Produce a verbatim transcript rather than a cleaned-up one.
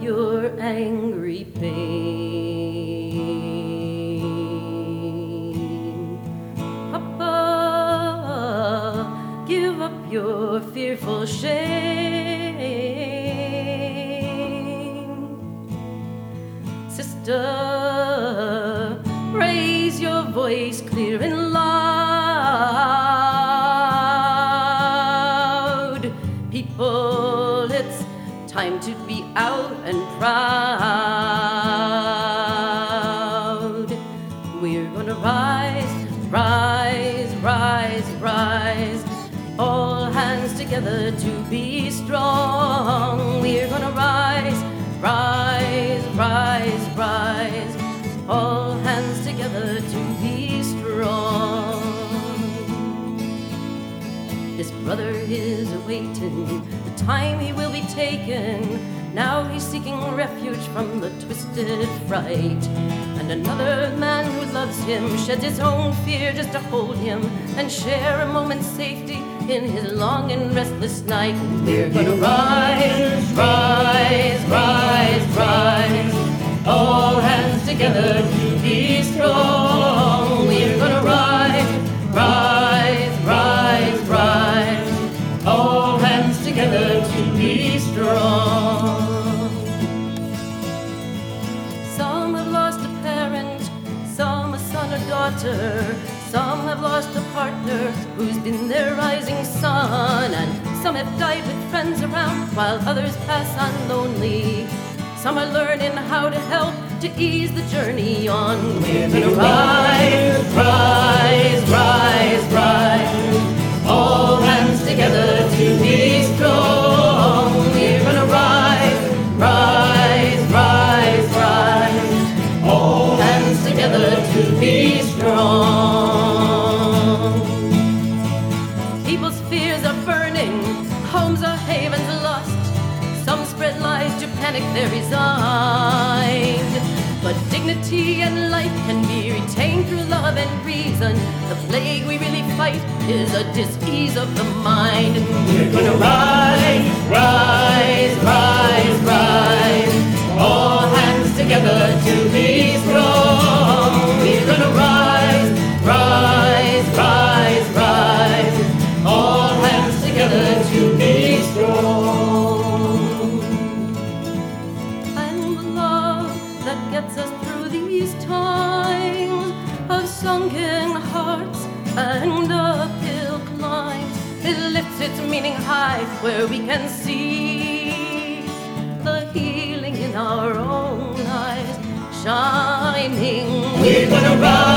your angry pain. Papa, give up your fearful shame. Sister, raise your voice clear and loud. People, it's time to be out and proud. We're gonna rise, rise, rise, rise. All hands together to be strong. We're gonna rise, rise, rise, rise. All hands together to be strong. His brother is awaiting the time he will be taken. Now he's seeking refuge from the twisted fright. And another man who loves him sheds his own fear just to hold him and share a moment's safety in his long and restless night. We're gonna rise, rise, rise, rise. All hands together to be strong. We're gonna rise, rise, rise, rise. All hands together to be strong. Some have lost a parent, some a son or daughter. Some have lost a partner who's been their rising sun. And some have died with friends around while others pass on lonely. Some are learning how to help to ease the journey on. We're gonna rise, rise, rise, rise. All hands together to be strong. We're gonna rise, rise, rise, rise. All hands together to be strong. People's fears are burning, homes are havens lost. Some spread lies to panic, they're resigned. But dignity and life can be retained through love and reason. The plague we really fight is a dis-ease of the mind. We're gonna rise, rise, rise, rise. All hands together to be strong. We're gonna rise, rise, rise, rise. All hands together to be strong. And the love that gets us through these times of sunken hearts and uphill climbs, it lifts its meaning high where we can see the healing in our own eyes shining. We're gonna rise.